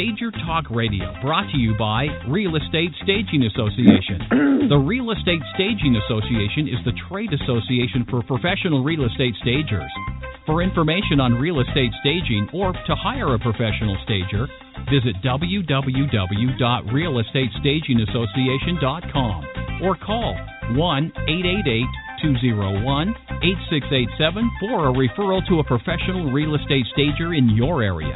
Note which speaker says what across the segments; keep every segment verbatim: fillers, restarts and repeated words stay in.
Speaker 1: Stager Talk Radio, brought to you by Real Estate Staging Association. The Real Estate Staging Association is the trade association for professional real estate stagers. For information on real estate staging or to hire a professional stager, visit w w w dot real estate staging association dot com or call one eight eight eight, two zero one, eight six eight seven for a referral to a professional real estate stager in your area.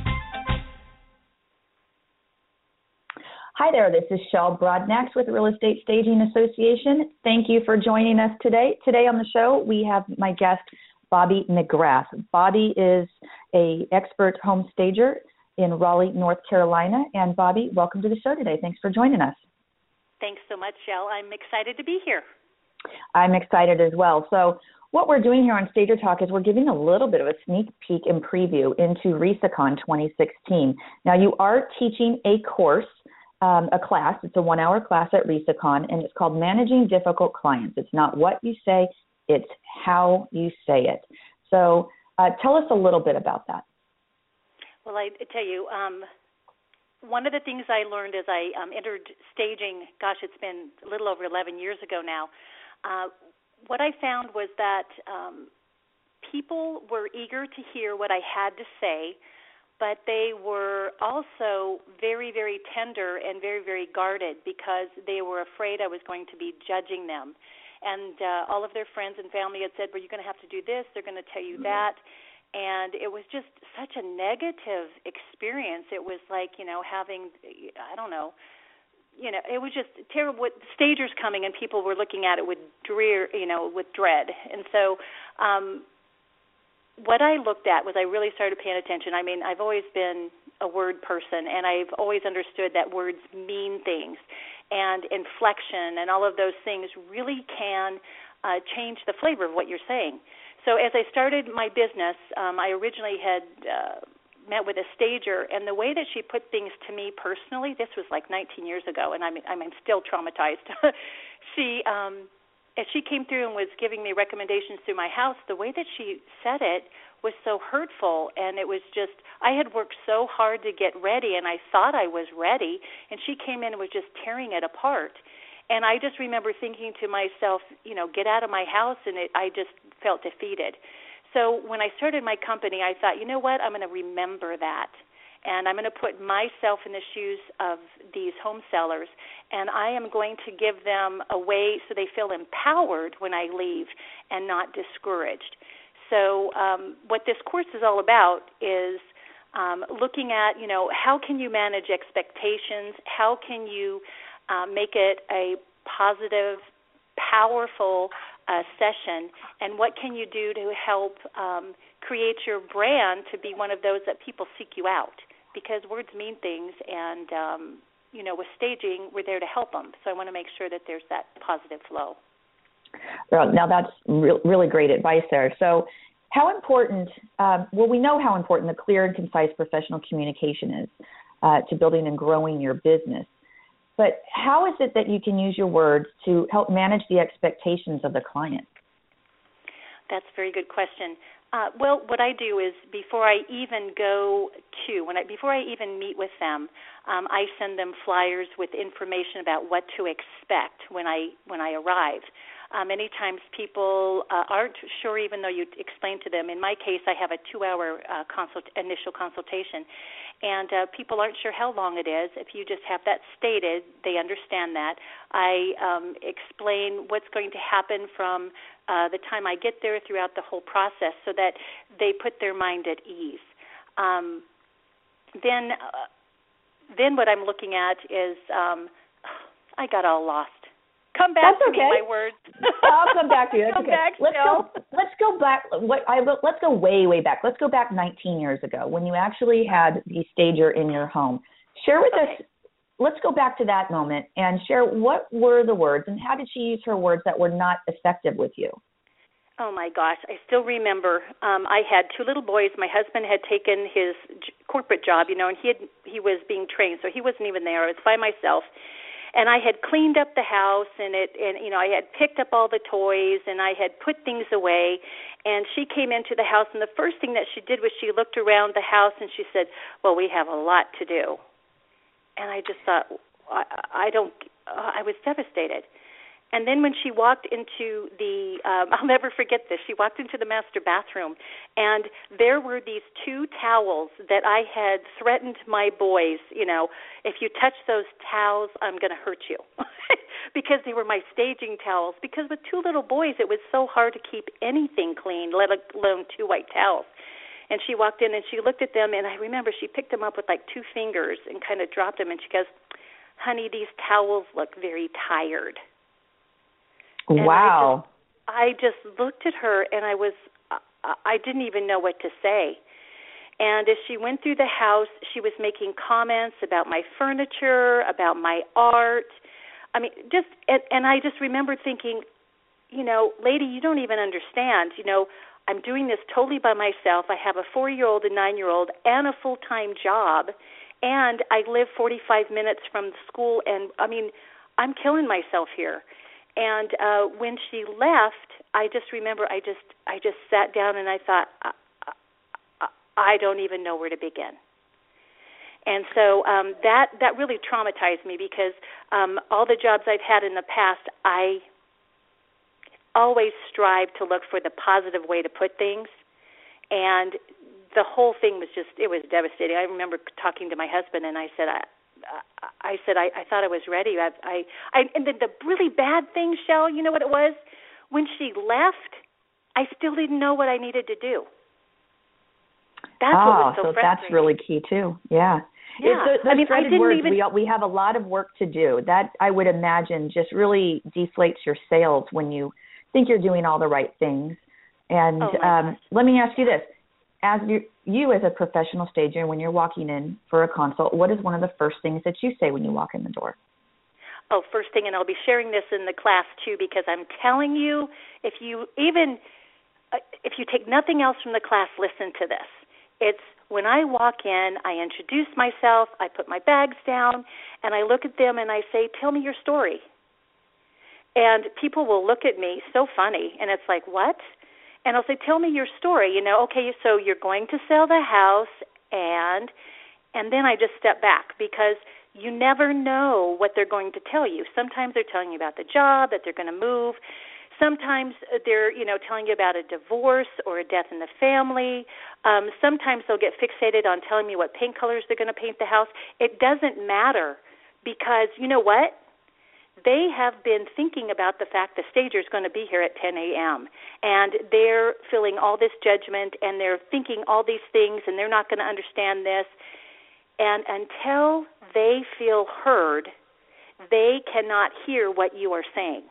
Speaker 2: Hi there, this is Shel Broadnax with Real Estate Staging Association. Thank you for joining us today. Today on the show, we have my guest, Bobbi McGrath. Bobbi is a expert home stager in Raleigh, North Carolina. And Bobbi, welcome to the show today. Thanks for joining us.
Speaker 3: Thanks so much, Shel. I'm excited to be here.
Speaker 2: I'm excited as well. So what we're doing here on Stager Talk is we're giving a little bit of a sneak peek and preview into RESACON twenty sixteen. Now, you are teaching a course, um, a class. It's a one-hour class at RESACON, and it's called Managing Difficult Clients. It's not what you say, it's how you say it. So uh, tell us a little bit about that.
Speaker 3: Well, I tell you, um, one of the things I learned as I um, entered staging, gosh, it's been a little over eleven years ago now, uh, what I found was that um, people were eager to hear what I had to say, but they were also very, very tender and very, very guarded because they were afraid I was going to be judging them. And uh, all of their friends and family had said, well, you're going to have to do this, they're going to tell you that. And it was just such a negative experience. It was like, you know, having, I don't know, you know, it was just terrible. With stagers coming and people were looking at it with drear, you know, with dread. And so um, what I looked at was I really started paying attention. I mean, I've always been a word person, and I've always understood that words mean things. And inflection and all of those things really can uh, change the flavor of what you're saying. So as I started my business, um, I originally had uh, met with a stager, and the way that she put things to me personally, this was like nineteen years ago, and I'm, I'm still traumatized. she, um, as she came through and was giving me recommendations through my house, the way that she said it was so hurtful, and it was just, I had worked so hard to get ready, and I thought I was ready, and she came in and was just tearing it apart. And I just remember thinking to myself, you know, get out of my house, and it, I just felt defeated. So when I started my company, I thought, you know what, I'm going to remember that, and I'm going to put myself in the shoes of these home sellers, and I am going to give them a way so they feel empowered when I leave and not discouraged. So um, what this course is all about is um, looking at, you know, how can you manage expectations? How can you uh, make it a positive, powerful uh, session? And what can you do to help um, create your brand to be one of those that people seek you out? Because words mean things, and, um, you know, with staging, we're there to help them. So I want to make sure that there's that positive flow.
Speaker 2: Now, that's re- really great advice there. So how important, um, well, we know how important the clear and concise professional communication is uh, to building and growing your business. But how is it that you can use your words to help manage the expectations of the client?
Speaker 3: That's a very good question. Uh, well, what I do is before I even go to, when I, before I even meet with them, um, I send them flyers with information about what to expect when I when I arrive. Uh, many times people uh, aren't sure, even though you explain to them. In my case, I have a two-hour uh, consult, initial consultation, and uh, people aren't sure how long it is. If you just have that stated, they understand that. I um, explain what's going to happen from uh, the time I get there throughout the whole process so that they put their mind at ease. Um, then, uh, then what I'm looking at is um, I got all lost. Come back
Speaker 2: That's
Speaker 3: to
Speaker 2: okay.
Speaker 3: me, my words.
Speaker 2: I'll come back to you. That's
Speaker 3: come
Speaker 2: okay.
Speaker 3: back,
Speaker 2: let's
Speaker 3: Jill.
Speaker 2: go. Let's go back. What I let's go way, way back. Let's go back nineteen years ago when you actually had the stager in your home. Share with
Speaker 3: okay.
Speaker 2: us. Let's go back to that moment and share what were the words and how did she use her words that were not effective with you?
Speaker 3: Oh, my gosh. I still remember um, I had two little boys. My husband had taken his j- corporate job, you know, and he had, he was being trained, so he wasn't even there. I was by myself. and I had cleaned up the house, and it, and you know, I had picked up all the toys, and I had put things away. And she came into the house, and the first thing that she did was she looked around the house, and she said, "Well, we have a lot to do." And I just thought, I, I don't. Uh, I was devastated. And then when she walked into the, um, I'll never forget this, she walked into the master bathroom, and there were these two towels that I had threatened my boys, you know, if you touch those towels, I'm going to hurt you, because they were my staging towels. Because with two little boys, it was so hard to keep anything clean, let alone two white towels. And she walked in, and she looked at them, and I remember she picked them up with like two fingers and kind of dropped them, and she goes, "Honey, these towels look very tired." And
Speaker 2: wow.
Speaker 3: I just, I just looked at her, and I was, I didn't even know what to say. And as she went through the house, she was making comments about my furniture, about my art. I mean, just, and, and I just remember thinking, you know, lady, you don't even understand. You know, I'm doing this totally by myself. I have a four-year-old, a nine-year-old, and a full-time job, and I live forty-five minutes from the school, and, I mean, I'm killing myself here. And uh, when she left, I just remember I just I just sat down and I thought, I, I, I don't even know where to begin. And so um, that that really traumatized me, because um, all the jobs I've had in the past, I always strive to look for the positive way to put things. And the whole thing was just, it was devastating. I remember talking to my husband, and I said, I, I said, I, I thought I was ready. I, I, I and the, the really bad thing, Shell, you know what it was? When she left, I still didn't know what I needed to do. That's
Speaker 2: oh,
Speaker 3: what was so,
Speaker 2: so
Speaker 3: frustrating.
Speaker 2: That's really key too. Yeah.
Speaker 3: Yeah.
Speaker 2: It's those
Speaker 3: I mean, I didn't
Speaker 2: words,
Speaker 3: even.
Speaker 2: We, we have a lot of work to do. That, I would imagine, just really deflates your sails when you think you're doing all the right things. And
Speaker 3: oh
Speaker 2: um, let me ask you this. As you, you as a professional stager, when you're walking in for a consult, what is one of the first things that you say when you walk in the door?
Speaker 3: Oh, first thing, and I'll be sharing this in the class too, because I'm telling you, if you even, uh, if you take nothing else from the class, listen to this. It's when I walk in, I introduce myself, I put my bags down, and I look at them and I say, "Tell me your story." And people will look at me so funny, and it's like, what? And I'll say, "Tell me your story." You know, okay, so you're going to sell the house, and and then I just step back, because you never know what they're going to tell you. Sometimes they're telling you about the job, that they're going to move. Sometimes they're, you know, telling you about a divorce or a death in the family. Um, sometimes they'll get fixated on telling me what paint colors they're going to paint the house. It doesn't matter, because you know what? They have been thinking about the fact the stager is going to be here at ten a.m., and they're feeling all this judgment, and they're thinking all these things, and they're not going to understand this. And until they feel heard, they cannot hear what you are saying.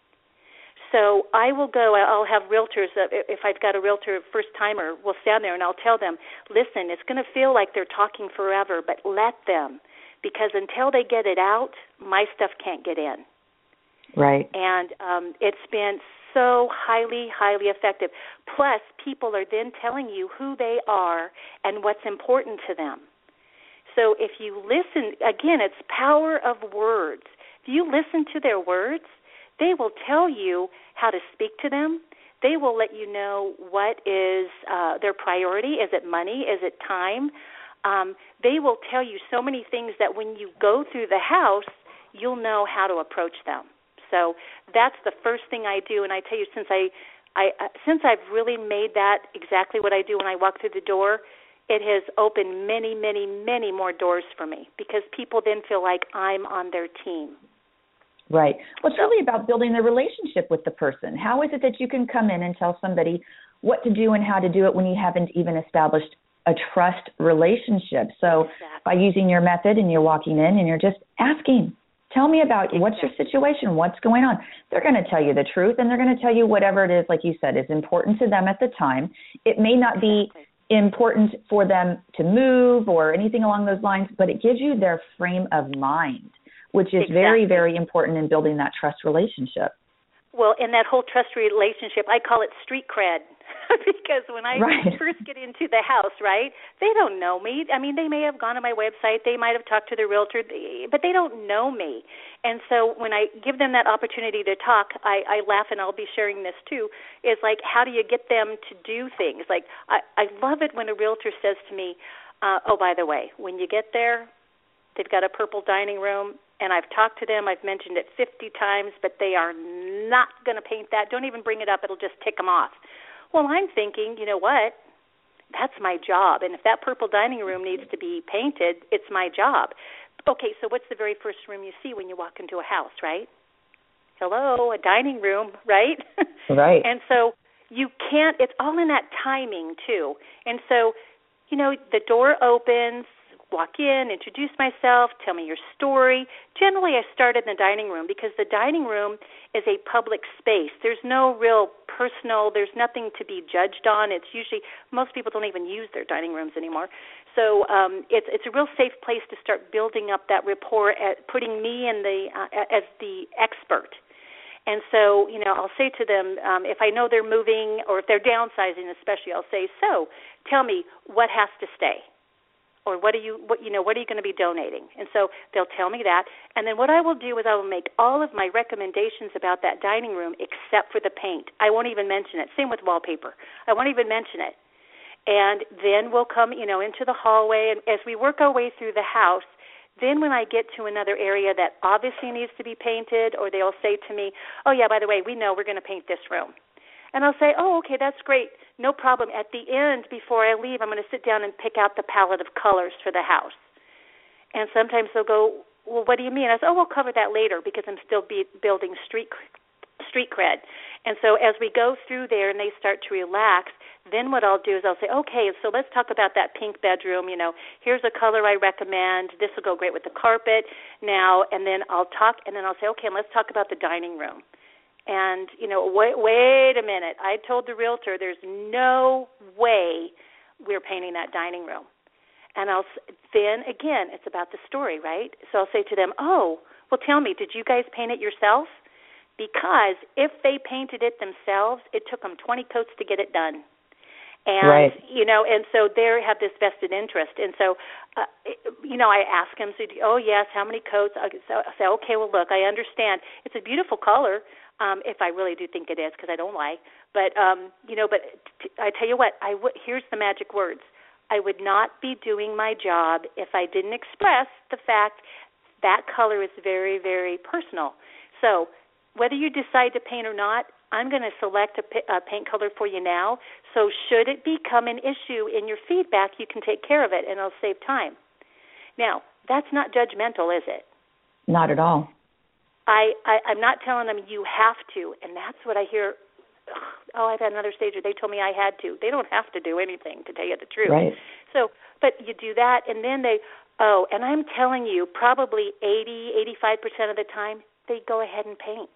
Speaker 3: So I will go, I'll have realtors, if I've got a realtor first-timer, we'll stand there and I'll tell them, listen, it's going to feel like they're talking forever, but let them. Because until they get it out, my stuff can't get in.
Speaker 2: Right.
Speaker 3: And um, it's been so highly, highly effective. Plus, people are then telling you who they are and what's important to them. So if you listen, again, it's power of words. If you listen to their words, they will tell you how to speak to them. They will let you know what is uh, their priority. Is it money? Is it time? Um, they will tell you so many things that when you go through the house, you'll know how to approach them. So that's the first thing I do. And I tell you, since I, I uh, since I've really made that exactly what I do when I walk through the door, it has opened many, many, many more doors for me, because people then feel like I'm on their team.
Speaker 2: Right. Well, it's really about building the relationship with the person. How is it that you can come in and tell somebody what to do and how to do it when you haven't even established a trust relationship? So exactly. By using your method and you're walking in and you're just asking, tell me about exactly. what's your situation, what's going on. They're going to tell you the truth, and they're going to tell you whatever it is, like you said, is important to them at the time. It may not be exactly. important for them to move or anything along those lines, but it gives you their frame of mind, which is exactly. very, very important in building that trust relationship.
Speaker 3: Well, in that whole trust relationship, I call it street cred. because when I
Speaker 2: right.
Speaker 3: first get into the house, right, they don't know me. I mean, they may have gone to my website, they might have talked to their realtor, but they don't know me. And so when I give them that opportunity to talk, I, I laugh, and I'll be sharing this too, is like, how do you get them to do things? Like, I, I love it when a realtor says to me, uh, oh, by the way, when you get there, they've got a purple dining room, and I've talked to them. I've mentioned it fifty times, but they are not going to paint that. Don't even bring it up. It'll just tick them off. Well, I'm thinking, you know what? That's my job. And if that purple dining room needs to be painted, it's my job. Okay, so what's the very first room you see when you walk into a house, right? Hello, a dining room, right?
Speaker 2: Right.
Speaker 3: And so you can't, it's all in that timing, too. And so, you know, the door opens, walk in, introduce myself, tell me your story. Generally, I start in the dining room because the dining room is a public space. There's no real personal, there's nothing to be judged on. It's usually, most people don't even use their dining rooms anymore. So um, it's it's a real safe place to start building up that rapport, at putting me in the uh, as the expert. And so, you know, I'll say to them, um, if I know they're moving or if they're downsizing especially, I'll say, so tell me what has to stay. Or what are you, what you know, what are you going to be donating? And so they'll tell me that. And then what I will do is I will make all of my recommendations about that dining room except for the paint. I won't even mention it. Same with wallpaper. I won't even mention it. And then we'll come, you know, into the hallway. And as we work our way through the house, then when I get to another area that obviously needs to be painted, or they'll say to me, oh, yeah, by the way, we know we're going to paint this room. And I'll say, oh, okay, that's great. No problem. At the end, before I leave, I'm going to sit down and pick out the palette of colors for the house. And sometimes they'll go, well, what do you mean? I say, oh, we'll cover that later because I'm still be building street street cred. And so as we go through there and they start to relax, then what I'll do is I'll say, okay, so let's talk about that pink bedroom. You know, here's a color I recommend. This will go great with the carpet now. And then I'll talk, and then I'll say, okay, let's talk about the dining room. And, you know, wait, wait a minute. I told the realtor there's no way we're painting that dining room. And I'll then, again, it's about the story, right? So I'll say to them, oh, well, tell me, did you guys paint it yourself? Because if they painted it themselves, it took them twenty coats to get it done. And,
Speaker 2: right.
Speaker 3: you know, and so they have this vested interest. And so, uh, you know, I ask them, so, oh, yes, how many coats? I say, okay, well, look, I understand. It's a beautiful color. Um, if I really do think it is, because I don't lie. But, um, you know, but t- I tell you what, I w- here's the magic words. I would not be doing my job if I didn't express the fact that color is very, very personal. So whether you decide to paint or not, I'm going to select a, p- a paint color for you now. So should it become an issue in your feedback, you can take care of it, and it'll save time. Now, that's not judgmental, is it?
Speaker 2: Not at all.
Speaker 3: I, I, I'm not telling them you have to, and that's what I hear. Oh, I've had another stager. They told me I had to. They don't have to do anything, to tell you the truth.
Speaker 2: Right.
Speaker 3: So, but you do that, and then they, oh, and I'm telling you, probably eighty, eighty-five percent of the time, they go ahead and paint.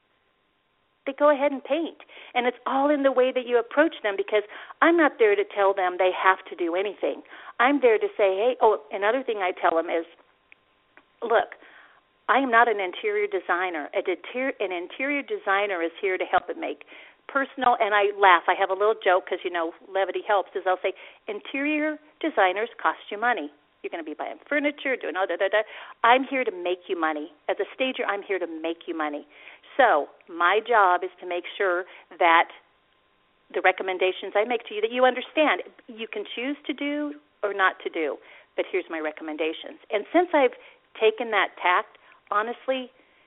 Speaker 3: They go ahead and paint. And it's all in the way that you approach them, because I'm not there to tell them they have to do anything. I'm there to say, hey, oh, another thing I tell them is, look, I am not an interior designer. A deter- an interior designer is here to help it make personal, and I laugh. I have a little joke because, you know, levity helps, is I'll say, interior designers cost you money. You're going to be buying furniture, doing all that, that, that. I'm here to make you money. As a stager, I'm here to make you money. So my job is to make sure that the recommendations I make to you, that you understand. You can choose to do or not to do, but here's my recommendations. And since I've taken that tact, honestly,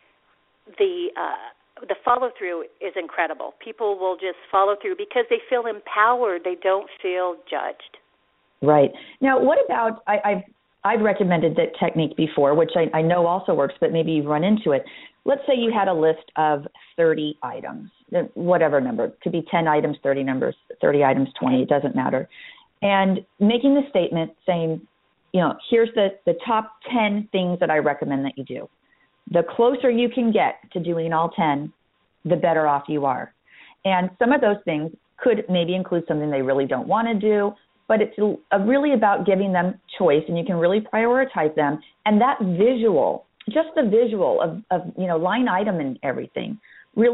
Speaker 3: the uh, the follow-through is incredible. People will just follow through because they feel empowered. They don't feel judged.
Speaker 2: Right. Now, what about, I, I've, I've recommended that technique before, which I, I know also works, but maybe you've run into it. Let's say you had a list of thirty items, whatever number. It could be ten items, thirty numbers, thirty items, twenty, it doesn't matter. And making the statement saying, you know, here's the, the top ten things that I recommend that you do. The closer you can get to doing all ten, the better off you are. And some of those things could maybe include something they really don't want to do, but it's really about giving them choice, and you can really prioritize them. And that visual, just the visual of, of you know, line item and everything, really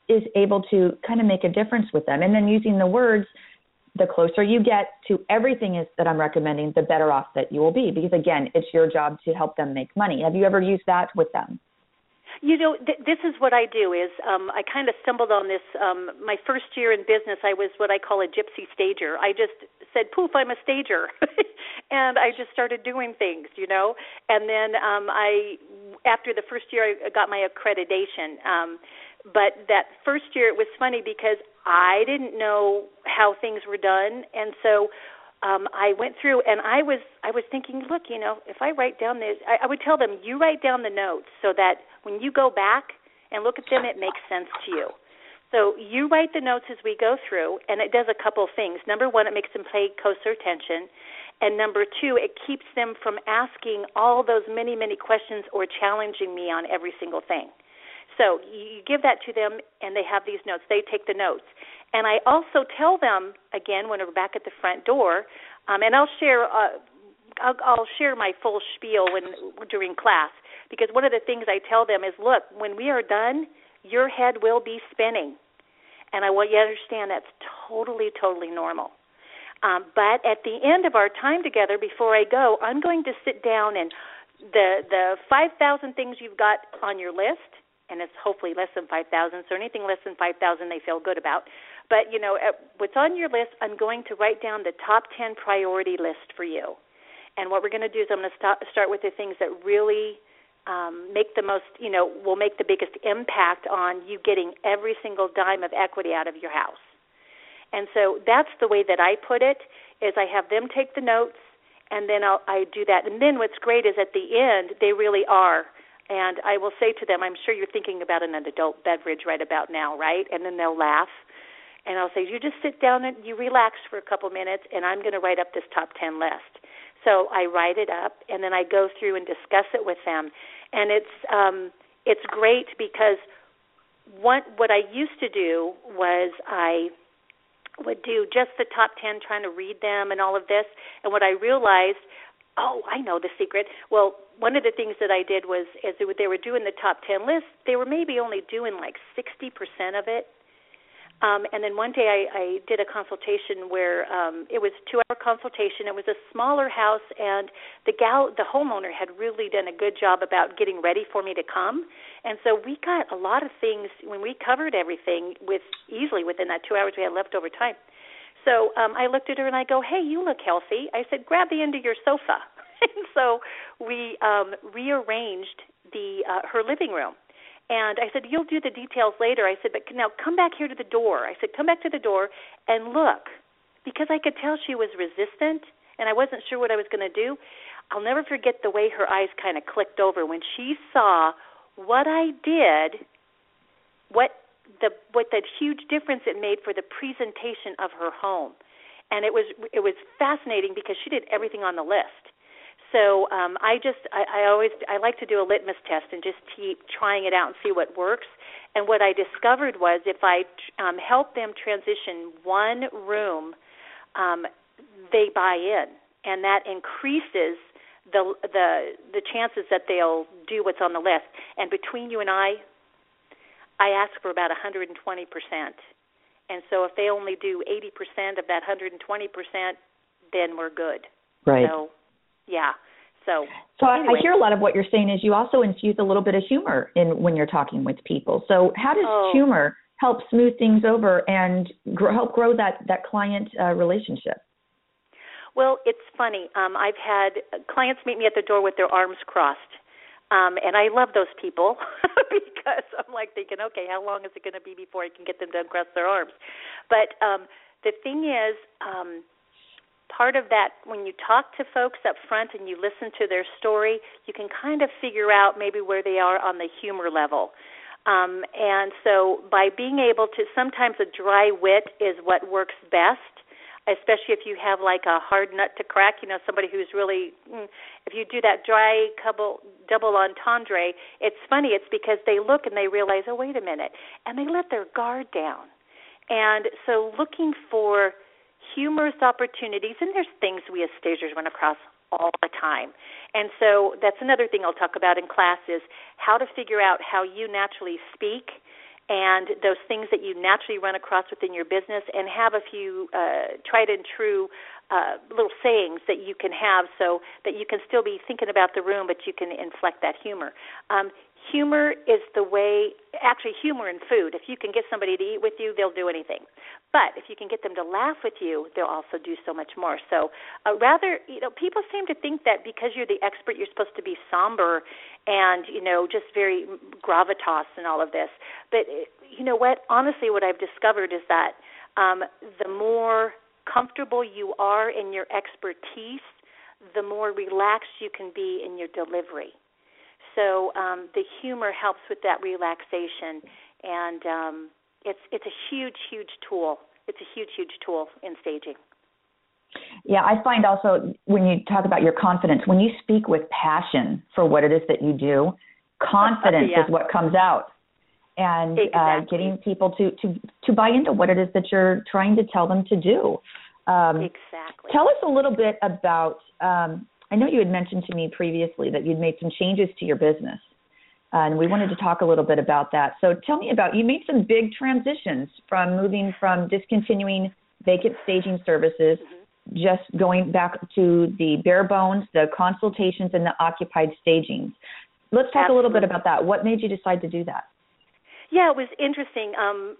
Speaker 2: is able to kind of make a difference with them. And then using the words, the closer you get to everything is that I'm recommending, the better off that you will be. Because, again, it's your job to help them make money. Have you ever used that with them?
Speaker 3: You know, th- this is what I do is um, I kind of stumbled on this. Um, my first year in business, I was what I call a gypsy stager. I just said, poof, I'm a stager. And I just started doing things, you know. And then um, I, after the first year, I got my accreditation. Um, but that first year, it was funny because I didn't know how things were done. And so Um, I went through and I was I was thinking, look, you know, if I write down this, I, I would tell them, you write down the notes so that when you go back and look at them, it makes sense to you. So you write the notes as we go through, and it does a couple of things. Number one, it makes them pay closer attention. And number two, it keeps them from asking all those many, many questions or challenging me on every single thing. So you give that to them, and they have these notes. They take the notes. And I also tell them, again, when we're back at the front door, um, and I'll share uh, I'll, I'll share my full spiel when during class, because one of the things I tell them is, look, when we are done, your head will be spinning. And I want you to understand that's totally, totally normal. Um, but at the end of our time together, before I go, I'm going to sit down and the the five thousand things you've got on your list, and it's hopefully less than five thousand, so anything less than five thousand they feel good about. But, you know, what's on your list, I'm going to write down the top ten priority list for you. And what we're going to do is I'm going to start, start with the things that really um, make the most, you know, will make the biggest impact on you getting every single dime of equity out of your house. And so that's the way that I put it, is I have them take the notes, and then I'll, I do that. And then what's great is at the end, they really are. And I will say to them, I'm sure you're thinking about an adult beverage right about now, right? And then they'll laugh. And I'll say, you just sit down and you relax for a couple minutes, and I'm going to write up this top ten list. So I write it up, and then I go through and discuss it with them. And it's um, it's great because what, what I used to do was I would do just the top ten, trying to read them and all of this. And what I realized, oh, I know the secret. Well, one of the things that I did was, as they were doing the top ten list, they were maybe only doing like sixty percent of it. Um, and then one day I, I did a consultation where um, it was a two-hour consultation. It was a smaller house, and the gal, the homeowner had really done a good job about getting ready for me to come. And so we got a lot of things when we covered everything with easily within that two hours we had left over time. So um, I looked at her and I go, hey, you look healthy. I said, grab the end of your sofa. And so we um, rearranged the uh, her living room. And I said, you'll do the details later. I said, but now come back here to the door. I said, come back to the door and look. Because I could tell she was resistant, and I wasn't sure what I was going to do. I'll never forget the way her eyes kind of clicked over when she saw what I did, what the what that huge difference it made for the presentation of her home. And it was it was fascinating because she did everything on the list. So um, I just, I, I always, I like to do a litmus test and just keep trying it out and see what works. And what I discovered was if I um, help them transition one room, um, they buy in, and that increases the the the chances that they'll do what's on the list. And between you and I, I ask for about one hundred twenty percent. And so if they only do eighty percent of that one hundred twenty percent, then we're good.
Speaker 2: Right.
Speaker 3: So, yeah. So,
Speaker 2: so
Speaker 3: anyway.
Speaker 2: I hear a lot of what you're saying is you also infuse a little bit of humor in when you're talking with people. So how does
Speaker 3: oh.
Speaker 2: humor help smooth things over and grow, help grow that, that client uh, relationship?
Speaker 3: Well, it's funny. Um, I've had clients meet me at the door with their arms crossed. Um, and I love those people because I'm like thinking, okay, how long is it going to be before I can get them to uncross their arms? But um, the thing is, um, part of that, when you talk to folks up front and you listen to their story, you can kind of figure out maybe where they are on the humor level. Um, and so by being able to, sometimes a dry wit is what works best, especially if you have like a hard nut to crack, you know, somebody who's really, if you do that dry couple, double entendre, it's funny, it's because they look and they realize, oh, wait a minute, and they let their guard down. And so looking for humorous opportunities, and there's things we as stagers run across all the time. And so that's another thing I'll talk about in class is how to figure out how you naturally speak and those things that you naturally run across within your business, and have a few uh, tried and true uh, little sayings that you can have so that you can still be thinking about the room, but you can inflect that humor. Um, humor is the way, actually humor in food. If you can get somebody to eat with you, they'll do anything. But if you can get them to laugh with you, they'll also do so much more. So uh, rather, you know, people seem to think that because you're the expert, you're supposed to be somber and, you know, just very gravitas and all of this. But you know what? Honestly, what I've discovered is that um, the more comfortable you are in your expertise, the more relaxed you can be in your delivery. So um, the humor helps with that relaxation, and um, it's it's a huge, huge tool. It's a huge, huge tool in staging.
Speaker 2: Yeah, I find also when you talk about your confidence, when you speak with passion for what it is that you do, confidence yeah. is what comes out. And
Speaker 3: exactly.
Speaker 2: uh, getting people to, to, to buy into what it is that you're trying to tell them to do. Um,
Speaker 3: exactly.
Speaker 2: Tell us a little bit about, um, I know you had mentioned to me previously that you'd made some changes to your business, uh, and we wanted to talk a little bit about that. So tell me about, you made some big transitions from moving from discontinuing vacant staging services, mm-hmm. just going back to the bare bones, the consultations, and the occupied stagings. Let's talk Absolutely. a little bit about that. What made you decide to do that?
Speaker 3: Yeah, it was interesting. Um,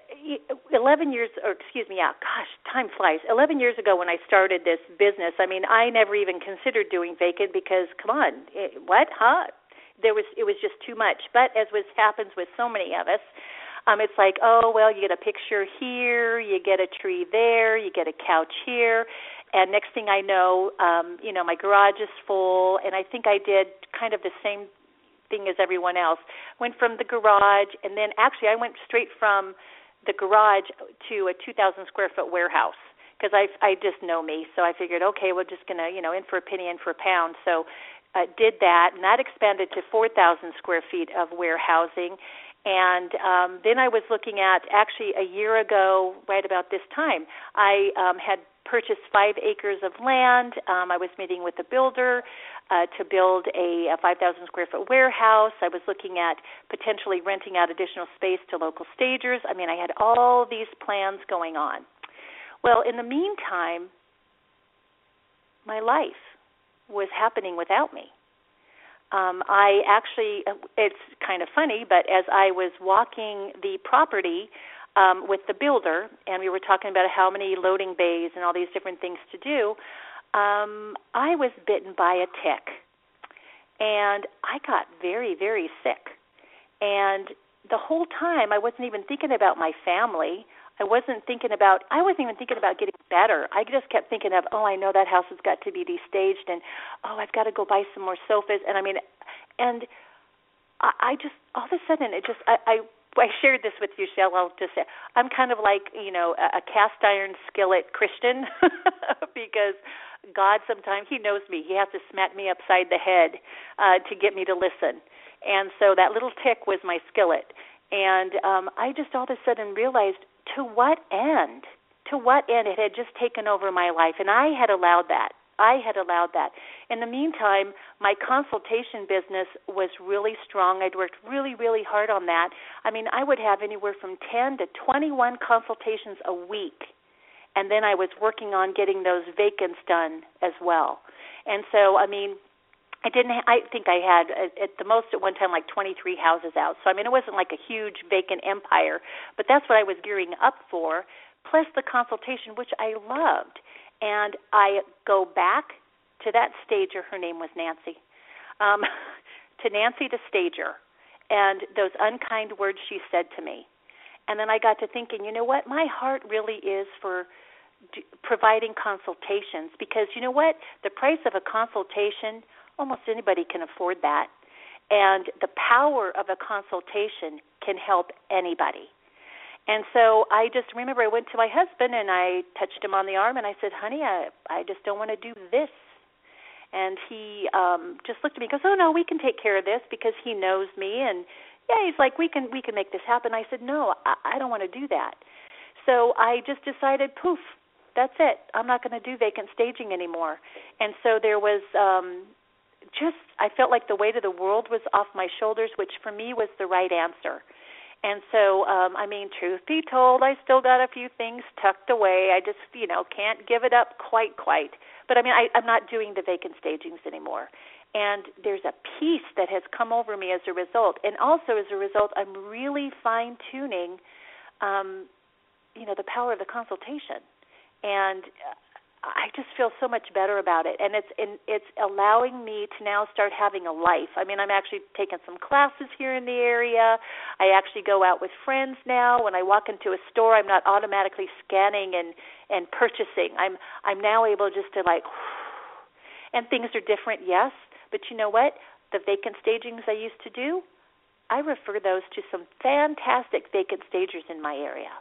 Speaker 3: eleven years, or excuse me, yeah, gosh, time flies. Eleven years ago when I started this business, I mean, I never even considered doing vacant because, come on, it, what, huh? There was, it was just too much. But as was happens with so many of us, um, it's like, oh, well, you get a picture here, you get a tree there, you get a couch here, and next thing I know, um, you know, my garage is full, and I think I did kind of the same thing as everyone else. Went from the garage, and then actually I went straight from the garage to a two thousand square foot warehouse because I, I just know me. So I figured, okay, we're just going to, you know, in for a penny, in for a pound. So I uh, did that, and that expanded to four thousand square feet of warehousing. And um, then I was looking at, actually a year ago, right about this time, I um, had purchased five acres of land. Um, I was meeting with a builder uh, to build a, a five thousand square foot warehouse. I was looking at potentially renting out additional space to local stagers. I mean, I had all these plans going on. Well, in the meantime, my life was happening without me. Um, I actually, it's kind of funny, but as I was walking the property um, with the builder, and we were talking about how many loading bays and all these different things to do, um, I was bitten by a tick. And I got very, very sick. And the whole time I wasn't even thinking about my family. I wasn't thinking about, I wasn't even thinking about getting better. I just kept thinking of, oh, I know that house has got to be destaged, and, oh, I've got to go buy some more sofas. And I mean, and I, I just, all of a sudden, it just, I, I, I shared this with you, Shell. I'll just say, I'm kind of like, you know, a, a cast iron skillet Christian because God sometimes, he knows me. He has to smack me upside the head uh, to get me to listen. And so that little tick was my skillet. And um, I just all of a sudden realized, to what end? To what end? It had just taken over my life, and I had allowed that. I had allowed that. In the meantime, my consultation business was really strong. I'd worked really, really hard on that. I mean, I would have anywhere from ten to twenty-one consultations a week, and then I was working on getting those vacants done as well. And so, I mean, I didn't. I think I had at the most at one time like twenty-three houses out. So I mean, it wasn't like a huge vacant empire, but that's what I was gearing up for. Plus the consultation, which I loved, and I go back to that stager. Her name was Nancy. Um, to Nancy the stager, and those unkind words she said to me, and then I got to thinking, you know what? My heart really is for providing consultations because you know what? The price of a consultation. Almost anybody can afford that. And the power of a consultation can help anybody. And so I just remember I went to my husband and I touched him on the arm and I said, honey, I, I just don't want to do this. And he um, just looked at me and goes, oh, no, we can take care of this because he knows me. And, yeah, he's like, we can we can make this happen. I said, no, I, I don't want to do that. So I just decided, poof, that's it. I'm not going to do vacant staging anymore. And so there was um, – just, I felt like the weight of the world was off my shoulders, which for me was the right answer. And so, um, I mean, truth be told, I still got a few things tucked away. I just, you know, can't give it up quite, quite. But, I mean, I, I'm not doing the vacant stagings anymore. And there's a peace that has come over me as a result. And also as a result, I'm really fine-tuning, um, you know, the power of the consultation. And I just feel so much better about it, and it's and it's allowing me to now start having a life. I mean, I'm actually taking some classes here in the area. I actually go out with friends now. When I walk into a store, I'm not automatically scanning and, and purchasing. I'm I'm now able just to like, and things are different, yes, but you know what? The vacant stagings I used to do, I refer those to some fantastic vacant stagers in my area.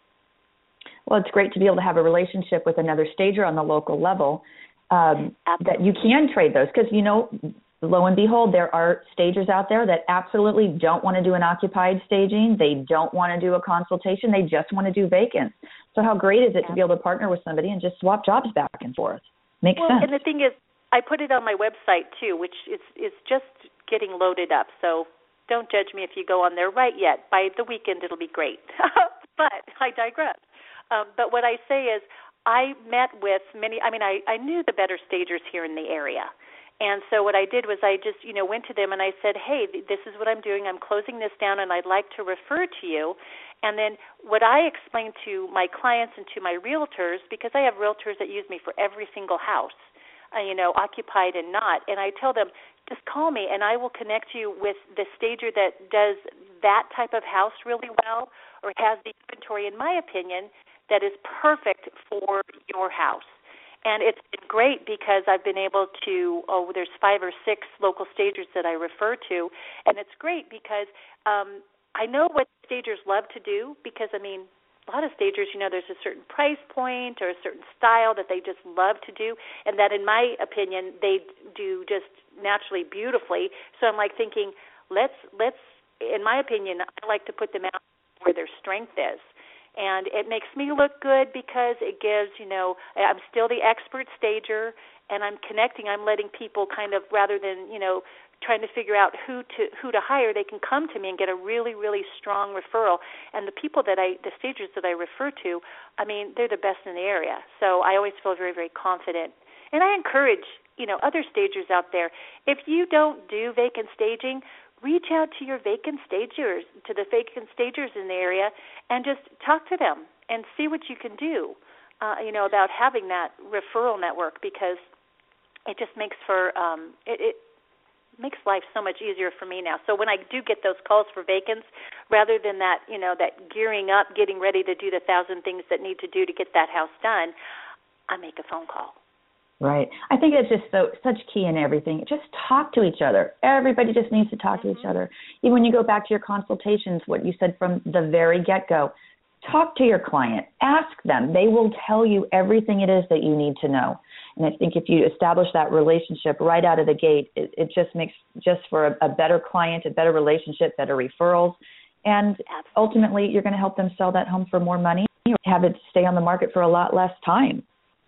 Speaker 2: Well, it's great to be able to have a relationship with another stager on the local level, um, that you can trade those. Because, you know, lo and behold, there are stagers out there that absolutely don't want to do an occupied staging. They don't want to do a consultation. They just want to do vacants. So how great is it yeah. to be able to partner with somebody and just swap jobs back and forth? Makes
Speaker 3: well,
Speaker 2: sense.
Speaker 3: And the thing is, I put it on my website, too, which is, is just getting loaded up. So don't judge me if you go on there right yet. By the weekend, it'll be great. But I digress. Um, but what I say is I met with many, I mean, I, I knew the better stagers here in the area. And so what I did was I just, you know, went to them and I said, hey, this is what I'm doing. I'm closing this down and I'd like to refer to you. And then what I explained to my clients and to my realtors, because I have realtors that use me for every single house, uh, you know, occupied and not. And I tell them, just call me and I will connect you with the stager that does that type of house really well or has the inventory, in my opinion, that is perfect for your house. And it's been great because I've been able to, oh, there's five or six local stagers that I refer to, and it's great because um, I know what stagers love to do because, I mean, a lot of stagers, you know, there's a certain price point or a certain style that they just love to do, and that, in my opinion, they do just naturally beautifully. So I'm like thinking, let's, let's, in my opinion, I like to put them out where their strength is. And it makes me look good because it gives, you know, I'm still the expert stager, and I'm connecting. I'm letting people kind of, rather than, you know, trying to figure out who to who to hire, they can come to me and get a really, really strong referral. And the people that I, the stagers that I refer to, I mean, they're the best in the area. So I always feel very, very confident. And I encourage, you know, other stagers out there, if you don't do vacant staging, reach out to your vacant stagers, to the vacant stagers in the area, and just talk to them and see what you can do, uh, you know, about having that referral network, because it just makes for um, it, it makes life so much easier for me now. So when I do get those calls for vacants, rather than that, you know, that gearing up, getting ready to do the thousand things that need to do to get that house done, I make a phone call.
Speaker 2: Right. I think it's just so such key in everything. Just talk to each other. Everybody just needs to talk mm-hmm. to each other. Even when you go back to your consultations, what you said from the very get-go, talk to your client. Ask them. They will tell you everything it is that you need to know. And I think if you establish that relationship right out of the gate, it, it just makes just for a, a better client, a better relationship, better referrals. And ultimately, you're going to help them sell that home for more money or have it stay on the market for a lot less time.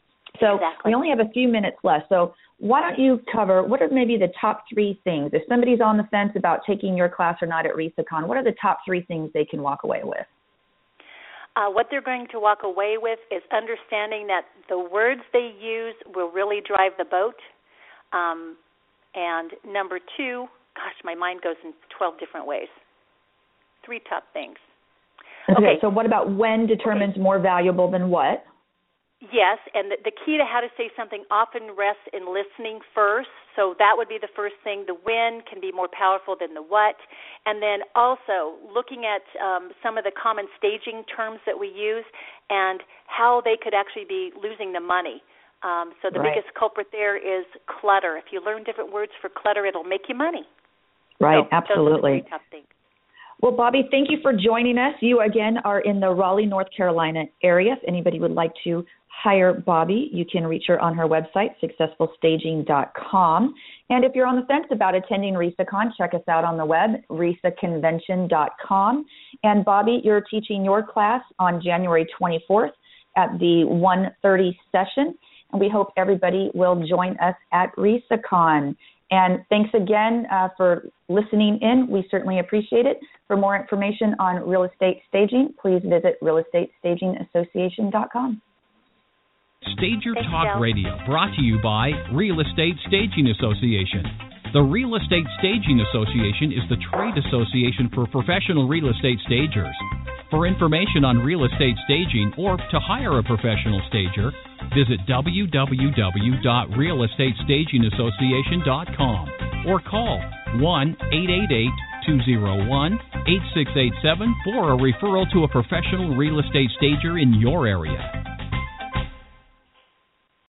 Speaker 2: So
Speaker 3: exactly.
Speaker 2: We only have a few minutes left. So why don't you cover, what are maybe the top three things? If somebody's on the fence about taking your class or not at RISACON, what are the top three things they can walk away with?
Speaker 3: Uh, what they're going to walk away with is understanding that the words they use will really drive the boat. Um, and number two, gosh, my mind goes in twelve different ways. Three top things.
Speaker 2: Okay,
Speaker 3: okay.
Speaker 2: So what about when determines okay. more valuable than what?
Speaker 3: Yes, and the, the key to how to say something often rests in listening first. So that would be the first thing. The when can be more powerful than the what. And then also looking at um, some of the common staging terms that we use and how they could actually be losing the money. Um, so the
Speaker 2: right.
Speaker 3: biggest culprit there is clutter. If you learn different words for clutter, it'll make you money.
Speaker 2: Right,
Speaker 3: so,
Speaker 2: absolutely.
Speaker 3: Those are the three top things.
Speaker 2: Well, Bobbi, thank you for joining us. You, again, are in the Raleigh, North Carolina area. If anybody would like to hire Bobbi, you can reach her on her website, successful staging dot com. And if you're on the fence about attending RISACON, check us out on the web, risa convention dot com. And Bobbi, you're teaching your class on January twenty-fourth at the one thirty session. And we hope everybody will join us at RISACON. And thanks again uh, for listening in. We certainly appreciate it. For more information on real estate staging, please visit real estate staging association dot com.
Speaker 1: Stager
Speaker 3: Thanks,
Speaker 1: Talk
Speaker 3: Del.
Speaker 1: Radio, brought to you by Real Estate Staging Association. The Real Estate Staging Association is the trade association for professional real estate stagers. For information on real estate staging or to hire a professional stager, visit w w w dot real estate staging association dot com or call one eight eight eight, two oh one, eight six eight seven for a referral to a professional real estate stager in your area.